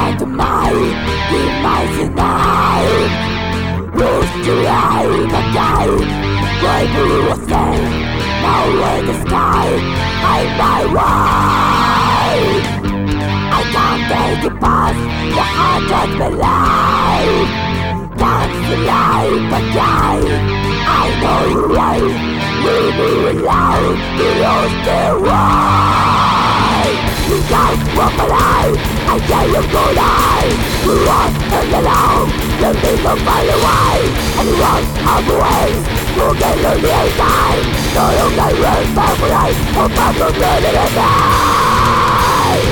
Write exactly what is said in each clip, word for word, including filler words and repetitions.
to my imagination. Used to live again, where we were staying. Now in the sky, I'm my way. I can't take it past the heart of my life. That's the life again. I know you're right. Leave me alone, you lost the way. You can't walk my life, I tell you good night. We walk and alone, let me go find a way. And you walk on the ways, you get lonely inside. No longer run back for life, I'm back from running at night.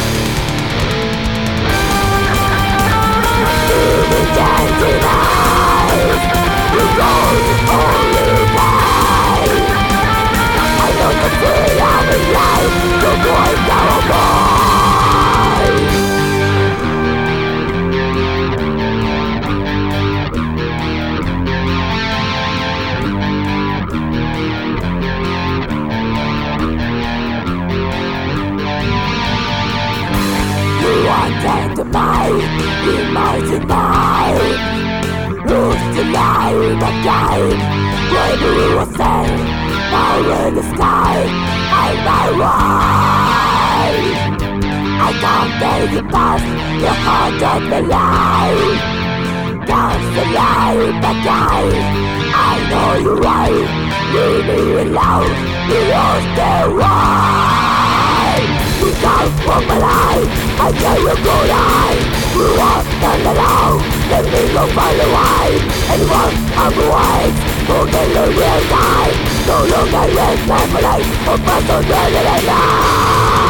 Leave me dead tonight, you go only way. I know the fear of a life, the voice of a boy. Wanted to make imagination. Used to live again, when we were staying. Now in the sky, I'm my way. I can't take it past the heart of the life. That's the life again. I know you're right. Leave me alone, you lost the way. You can't walk my life, I tell you good night. You walk and alone, let me go find a way. And walk on the ways, forget the real time. No longer rest my life, but pass on the night.